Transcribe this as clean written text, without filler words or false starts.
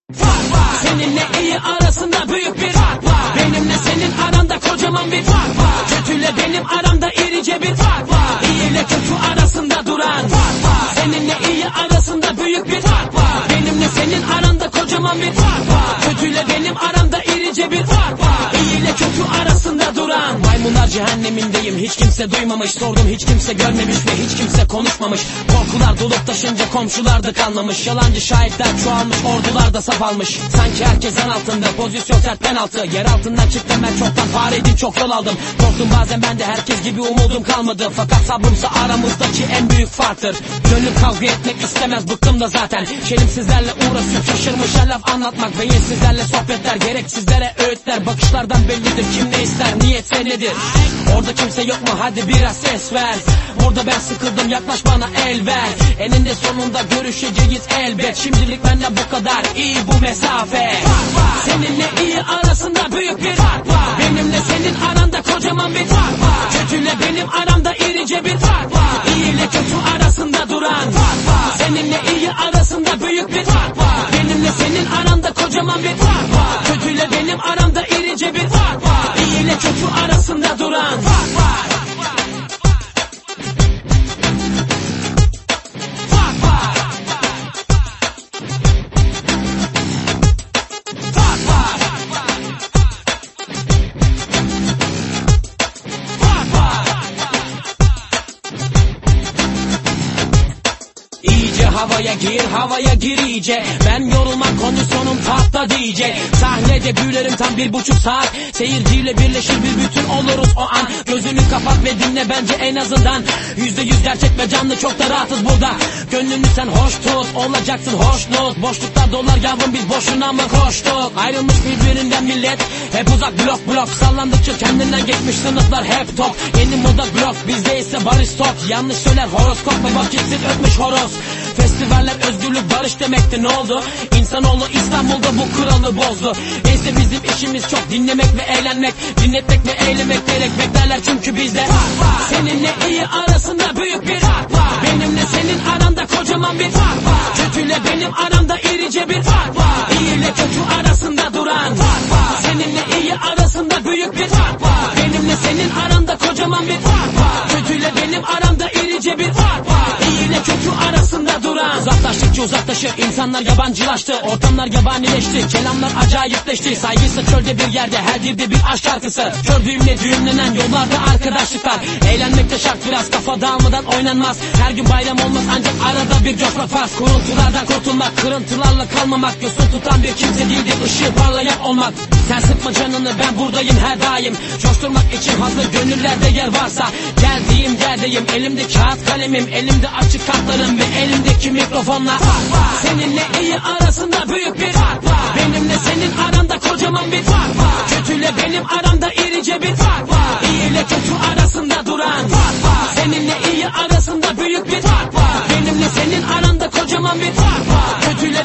Fark var. Seninle iyi arasında büyük bir fark var. Benimle senin aranda kocaman bir fark var. Kötüyle benim aramda irice bir fark var. İyi ile kötü arasında duran fark var. Seninle iyi arasında büyük bir fark var. Benimle senin aranda kocaman bir fark var. Kötüyle benim aramda irice bir fark var. İyi ile kötü arasında duran. Maymunlar cehennemindeyim, hiç kimse duymamış. Sordum, hiç kimse görmemiş ve hiç kimse konuşmamış. Korkular dolup taşınca komşular da kalmamış. Yalancı şahitler çoğalmış, ordular da saf almış. Sanki herkes en altında, pozisyon sert penaltı. Yer altından çıktım ben çoktan, fareydim çok yol aldım. Korktum bazen ben de, herkes gibi umudum kalmadı. Fakat sabrımsa aramızdaki en büyük farktır. Gönlüm kavga etmek istemez, bıktım da zaten. Şelimsizlerle uğraşıp şaşırmış her laf anlatmak. Beyinsizlerle sohbetler, gereksizlere öğütler. Bakışlardan bellidir kim ne ister, niyetse nedir. Orada kimse yok mu, hadi biraz ses ver. Burada ben sıkıldım, yaklaş bana el ver. Eninde sonunda görüşeceğiz elbet. Şimdilik benden bu kadar, iyi bu mesafe. Seninle iyi arasında büyük bir fark var. Benimle senin aranda kocaman bir fark var. Kötüyle benim aramda irice bir fark var. İyi ile kötü arasında duran fark var. Seninle iyi arasında büyük bir fark var. Benimle senin aranda kocaman bir fark var. Kötüyle benim aramda irice bir fark var. İyi ile kötü arasında duran fark var. Havaya gir iyice. Ben yorulmam, kondisyonum tahta diyecek. Sahnede gülerim tam 1,5 saat. Seyirciyle birleşir bir bütün oluruz o an. Gözünü kapat ve dinle bence en azından. %100 gerçek ve canlı, çok da rahatız burada. Gönlünü sen hoş tut, olacaksın hoşnut. Boşlukta dolar yavrum, biz boşuna mı koştuk? Ayrılmış birbirinden millet, hep uzak blok. Sallandıkça kendinden geçmiş sınıflar hep top. Yeni moda blok, bizde ise barış top. Yanlış söyler horoskop ve vakitsiz ötmüş horoz. Festivaller özgürlük barış demekti, ne oldu? İnsanoğlu İstanbul'da bu kuralı bozdu. Neyse bizim işimiz çok, dinlemek ve eğlenmek. Dinletmek ve eylemek gerek, beklerler çünkü bizde seninle iyi arasında büyük bir fark var. Benimle senin aranda kocaman bir fark var. Kötüyle benim aramda irice bir fark var. İyi ile kötü arasında duran fark var. Seninle iyi arasında büyük bir fark var. Benimle senin aranda kocaman bir fark var. Kötüyle benim aramda irice bir fark var. İyi ile kötü arasında duran. Uzaklaştıkça uzaklaşır, insanlar yabancılaştı. Ortamlar yabanileşti, kelamlar acayipleşti. Saygıysa çölde bir yerde, her dilde bir aşk şarkısı. Kör düğümle düğümlenen yollarda arkadaşlıklar. Eğlenmek de şart, biraz kafa dağılmadan oynanmaz. Her gün bayram olmaz, ancak arada bir coşmak farz. Kuruntulardan kurtulmak, kırıntılarla kalmamak. Yosun tutan bir kimse değildir, ışığı parlayan olmak. Sen sıkma canını, ben buradayım her daim. Coşturmak için hazır gönüllerde yer varsa. Geldiğim yerdeyim, elimde kağıt kalemim. Elimde açık kartlarım ve elimdeki mikrofonla. Seninle iyi arasında büyük bir fark var. Benimle senin aranda kocaman bir fark var. Kötüyle benim aramda irice bir fark var.